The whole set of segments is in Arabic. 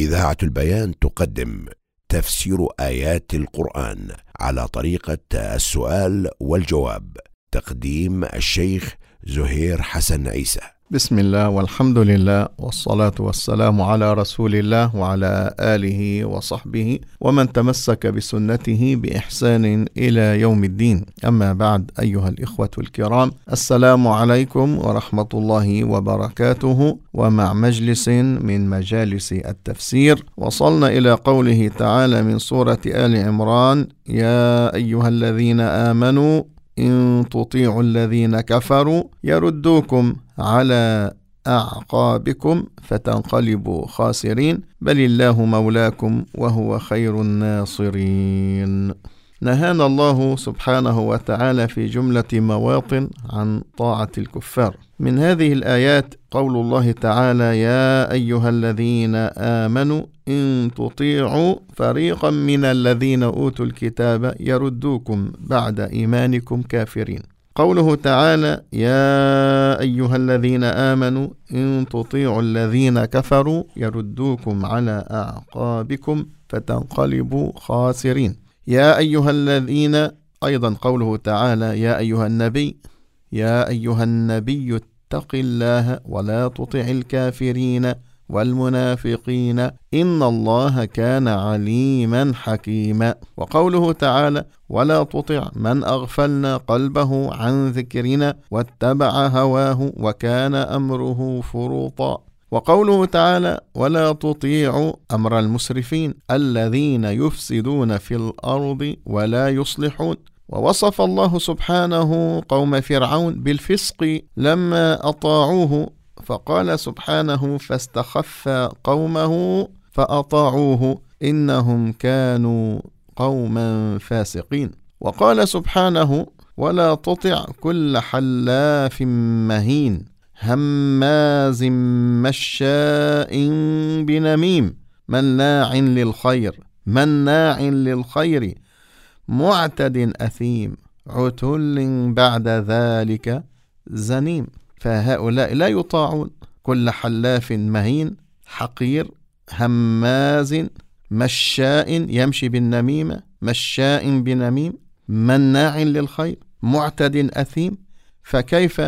إذاعة البيان تقدم تفسير آيات القرآن على طريقة السؤال والجواب. تقديم الشيخ زهير حسن عيسى. بسم الله والحمد لله والصلاة والسلام على رسول الله وعلى آله وصحبه ومن تمسك بسنته بإحسان إلى يوم الدين. أما بعد، أيها الإخوة الكرام، السلام عليكم ورحمة الله وبركاته. ومع مجلس من مجالس التفسير وصلنا إلى قوله تعالى من سورة آل عمران: يا أيها الذين آمنوا إن تطيعوا الذين كفروا يردوكم على أعقابكم فتنقلبوا خاسرين بل الله مولاكم وهو خير الناصرين. نهانا الله سبحانه وتعالى في جملة مواطن عن طاعة الكفار. من هذه الآيات قول الله تعالى: يا أيها الذين آمنوا إن تطيعوا فريقا من الذين أوتوا الكتاب يردوكم بعد إيمانكم كافرين. قوله تعالى: يا أيها الذين آمنوا إن تطيعوا الذين كفروا يردوكم على أعقابكم فتنقلبوا خاسرين. يا أيها الذين، أيضا قوله تعالى: يا أيها النبي، يا أيها النبي اتق الله ولا تطع الكافرين والمنافقين إن الله كان عليما حكيما. وقوله تعالى: ولا تطع من أغفلنا قلبه عن ذكرنا واتبع هواه وكان أمره فرطا. وقوله تعالى: ولا تطيعوا أمر المسرفين الذين يفسدون في الأرض ولا يصلحون. ووصف الله سبحانه قوم فرعون بالفسق لما أطاعوه، فقال سبحانه: فاستخف قومه فأطاعوه إنهم كانوا قوما فاسقين. وقال سبحانه: ولا تطع كل حلاف مهين هماز مشاء بنميم مناع للخير معتد أثيم عتل بعد ذلك زنيم. فهؤلاء لا يطاعون. كل حلاف مهين حقير هماز مشاء يمشي بالنميمة مشاء بنميم مناع للخير معتد أثيم. فكيف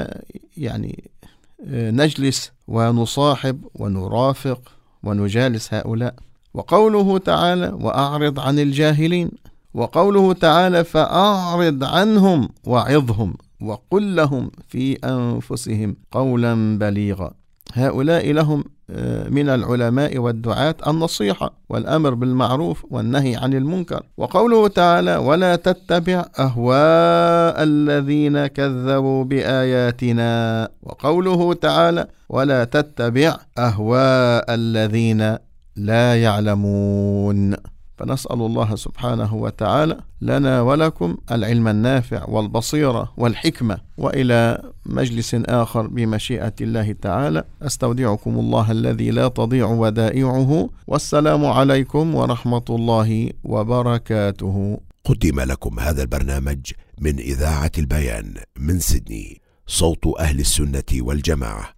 نجلس ونصاحب ونرافق ونجالس هؤلاء؟ وقوله تعالى: وأعرض عن الجاهلين. وقوله تعالى: فأعرض عنهم وعظهم وقل لهم في أنفسهم قولا بليغا. هؤلاء لهم من العلماء والدعاة النصيحة والأمر بالمعروف والنهي عن المنكر. وقوله تعالى: ولا تتبع أهواء الذين كذبوا بآياتنا. وقوله تعالى: ولا تتبع أهواء الذين لا يعلمون. فنسأل الله سبحانه وتعالى لنا ولكم العلم النافع والبصيرة والحكمة. وإلى مجلس آخر بمشيئة الله تعالى أستودعكم الله الذي لا تضيع ودائعه، والسلام عليكم ورحمة الله وبركاته. قدم لكم هذا البرنامج من إذاعة البيان من سيدني، صوت أهل السنة والجماعة.